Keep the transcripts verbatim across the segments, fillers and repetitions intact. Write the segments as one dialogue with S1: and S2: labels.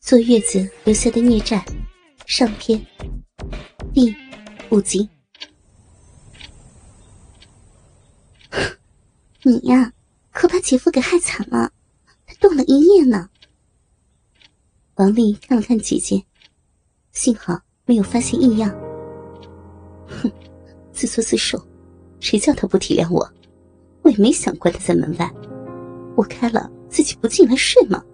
S1: 坐月子留下的孽债上篇第五集。你呀，可把姐夫给害惨了，他冻了一夜呢。王丽看了看姐姐，幸好没有发现异样。哼，自作自受，谁叫他不体谅我？我也没想关他在门外，我开了自己不进来睡吗？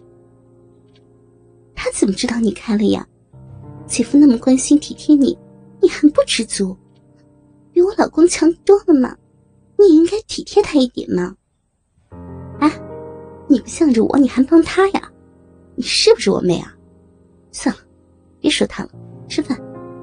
S1: 他怎么知道你开了呀？姐夫那么关心体贴你，你还不知足？比我老公强多了嘛，你也应该体贴他一点嘛。哎，你不向着我，你还帮他呀？你是不是我妹啊？算了，别说他了，吃饭。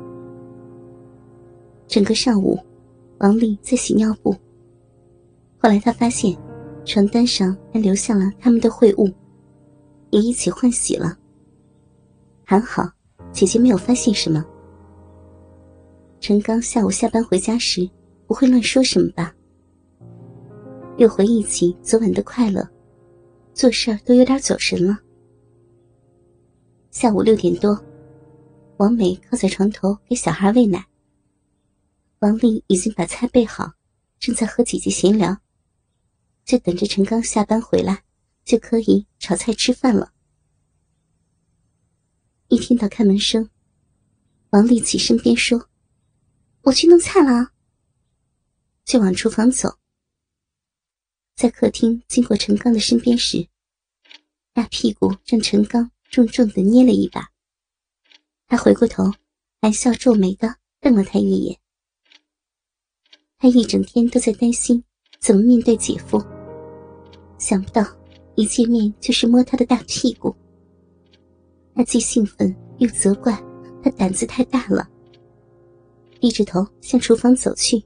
S1: 整个上午，王丽在洗尿布。后来她发现床单上还留下了他们的秽物，也一起换洗了。还好姐姐没有发现什么。陈刚下午下班回家时不会乱说什么吧？又回忆起昨晚的快乐，做事儿都有点走神了。下午六点多，王美靠在床头给小孩喂奶。王丽已经把菜备好，正在和姐姐闲聊，就等着陈刚下班回来，就可以炒菜吃饭了。一听到开门声，王丽起身边说：“我去弄菜了啊。”就往厨房走。在客厅经过陈刚的身边时，大屁股让陈刚重重地捏了一把。他回过头，含笑皱眉地瞪了他一眼。他一整天都在担心怎么面对姐夫，想不到一见面就是摸他的大屁股。他既兴奋又责怪他胆子太大了，低着头向厨房走去。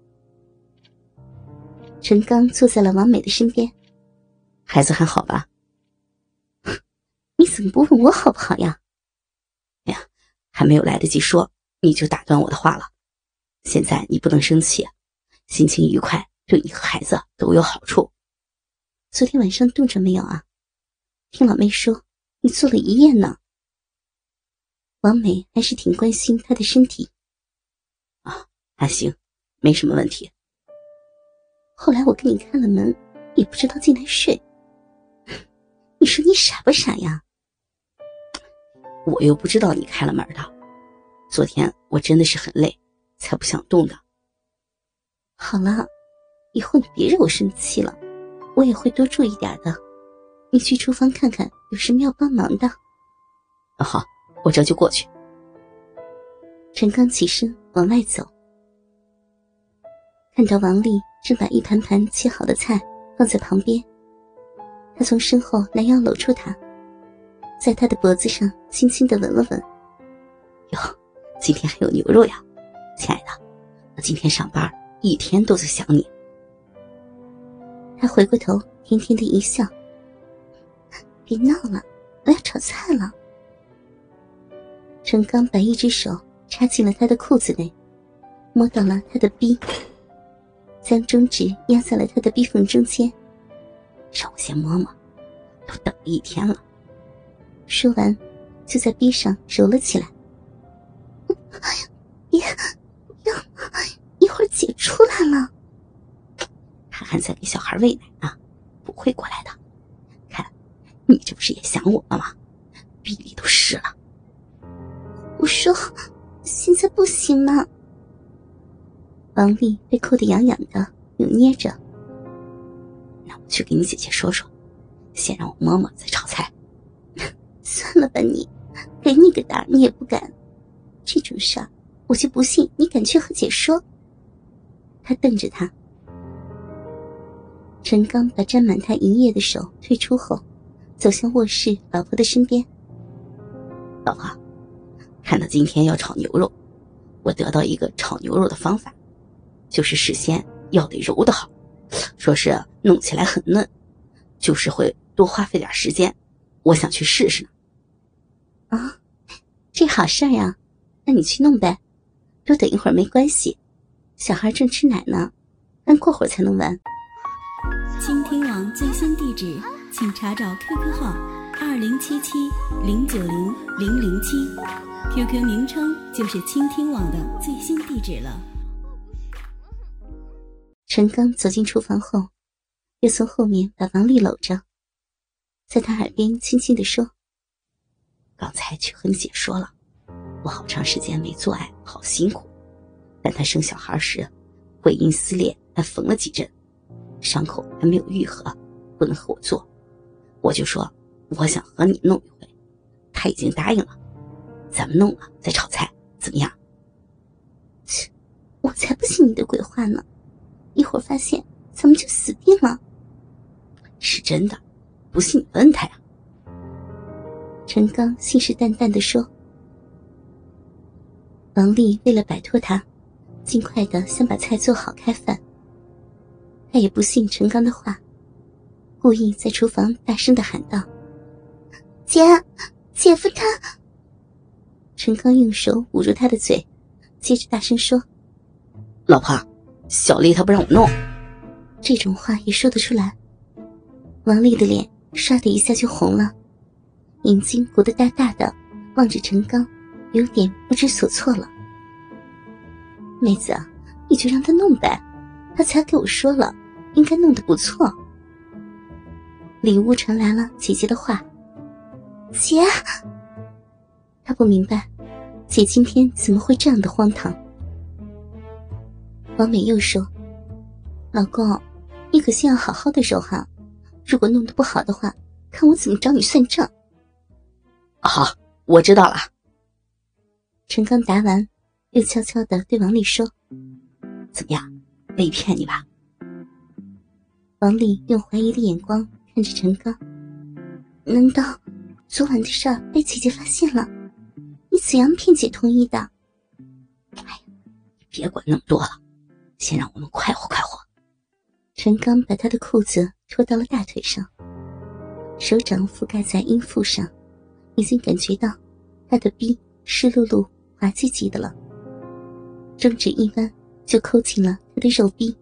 S1: 陈刚坐在了王美的身边。
S2: 孩子还好吧？
S1: 你怎么不问我好不好呀？
S2: 哎呀，还没有来得及说，你就打断我的话了。现在你不能生气，心情愉快对你和孩子都有好处。
S1: 昨天晚上冻着没有啊？听老妹说你坐了一夜呢。王美还是挺关心她的身体。
S2: 啊，还行，没什么问题。
S1: 后来我给你开了门，也不知道进来睡。你说你傻不傻呀？
S2: 我又不知道你开了门的。昨天我真的是很累，才不想动的。
S1: 好了，以后你别惹我生气了，我也会多注意点的。你去厨房看看有什么要帮忙的。
S2: 啊，好，我这就过去。
S1: 陈刚起身往外走，看到王丽正把一盘盘切好的菜放在旁边，他从身后拦腰搂住她，在她的脖子上轻轻地吻了吻。
S2: 哟，今天还有牛肉呀，亲爱的，我今天上班一天都在想你。
S1: 他回过头甜甜的一笑。别闹了，我要炒菜了。陈刚把一只手插进了他的裤子内，摸到了他的逼，将中指压在了他的逼缝中间。
S2: 让我先摸摸，都等了一天了。
S1: 说完就在逼上揉了起来。别不要，一会儿姐出来了。
S2: 他还在给小孩喂奶呢，不会过来的。看，你这不是也想我了吗？逼里都湿了。
S1: 我说现在不行了。王丽被扣得痒痒的，扭捏着。
S2: 那我去给你姐姐说说，先让我摸摸再炒菜。
S1: 算了吧你，给你个胆你也不敢。这种事儿我就不信你敢去和姐说。他瞪着他。陈刚把沾满他一夜的手退出后，走向卧室老婆的身边。
S2: 老婆，看到今天要炒牛肉，我得到一个炒牛肉的方法，就是事先要得揉得好，说是弄起来很嫩，就是会多花费点时间，我想去试试呢。
S1: 啊，这好事儿呀，那你去弄呗，多等一会儿没关系，小孩正吃奶呢，但过会儿才能玩。
S3: 倾听网最新地址，请查找 Q Q 号二零七七零九零零零七 ，Q Q 名称就是倾听网的最新地址了。
S1: 陈刚走进厨房后，又从后面把王丽搂着，在他耳边轻轻地说：“
S2: 刚才去和你姐说了，我好长时间没做爱，好辛苦。但她生小孩时，会阴撕裂，还缝了几针，伤口还没有愈合，不能和我做。我就说我想和你弄一回，她已经答应了。咱们弄了再炒菜，怎么样？”
S1: 切，我才不信你的鬼话呢！一会儿发现咱们就死定了。
S2: 是真的，不信你问他呀。
S1: 陈刚信誓旦旦地说。王丽为了摆脱他，尽快地想把菜做好开饭。他也不信陈刚的话，故意在厨房大声地喊道：“姐，姐夫他……”陈刚用手捂住他的嘴，接着大声说：“
S2: 老婆，小丽她不让我弄。”
S1: 这种话也说得出来。王丽的脸唰的一下就红了，眼睛鼓得大大的，望着陈刚，有点不知所措了。“妹子啊，你就让他弄呗，他才给我说了，应该弄得不错。”里屋传来了姐姐的话：“姐。”他不明白姐今天怎么会这样的荒唐。王美又说：“老公，你可先要好好的揉哈，如果弄得不好的话，看我怎么找你算账。”“
S2: 好，我知道了。”
S1: 陈刚答完，又悄悄地对王丽说：“
S2: 怎么样，没骗你吧？”
S1: 王丽用怀疑的眼光看着陈刚：“难道昨晚的事儿被姐姐发现了？你怎样骗姐同意的？”“
S2: 哎呀，你别管那么多了，先让我们快活快活。”
S1: 陈刚把他的裤子拖到了大腿上，手掌覆盖在阴腹上，已经感觉到他的逼湿漉漉滑唧唧的了，中指一弯就抠进了他的肉逼。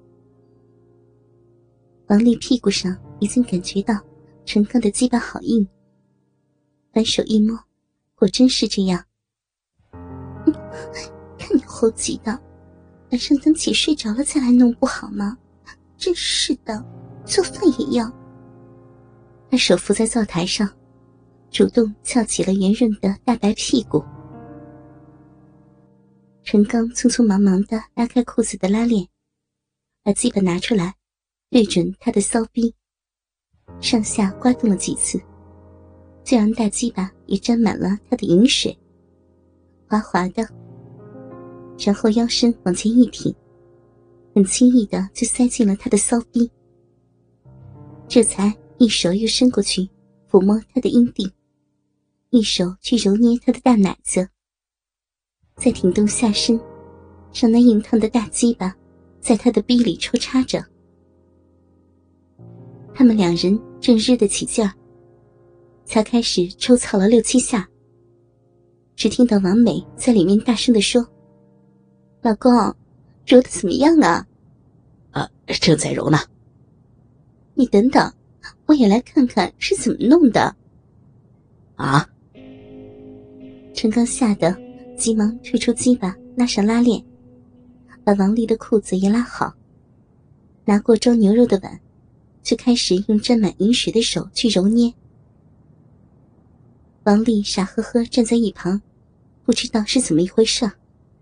S1: 王丽屁股上已经感觉到陈刚的鸡巴好硬，反手一摸，果真是这样。嗯，看你猴急的，晚上等姐睡着了再来弄不好吗？真是的，做饭也要。他手扶在灶台上，主动翘起了圆润的大白屁股。陈刚匆匆忙忙地拉开裤子的拉链，把鸡巴拿出来，对准他的骚逼，上下刮动了几次，就让大鸡巴也沾满了他的饮水，滑滑的。然后腰身往前一挺，很轻易的就塞进了他的骚逼，这才一手又伸过去抚摸他的阴蒂，一手去揉捏他的大奶子，再挺动下身，让那硬烫的大鸡巴在他的逼里抽插着。他们两人正日得起劲儿，才开始抽操了六七下，只听到王美在里面大声地说：“老公，揉得怎么样啊？”“
S2: 呃，正在揉呢。”“
S1: 你等等，我也来看看是怎么弄的。”“
S2: 啊！”
S1: 陈刚吓得急忙退出鸡巴，拉上拉链，把王丽的裤子也拉好，拿过装牛肉的碗，就开始用沾满饮水的手去揉捏。王丽傻呵呵站在一旁，不知道是怎么一回事。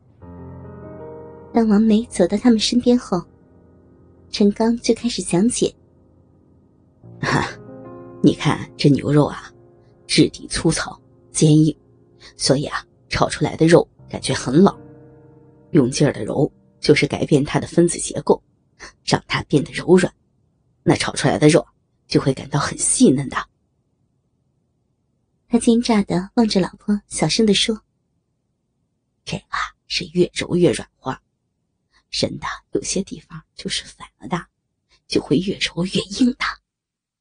S1: 当王梅走到他们身边后，陈刚就开始讲解：“
S2: 哈，你看这牛肉啊，质地粗糙坚硬，所以啊，炒出来的肉感觉很老。用劲儿的揉，就是改变它的分子结构，让它变得柔软，那炒出来的肉就会感到很细嫩的。”
S1: 他奸诈地望着老婆，小声地说：“
S2: 这个啊，是越揉越软化，人的有些地方就是反了的，就会越揉越硬的。”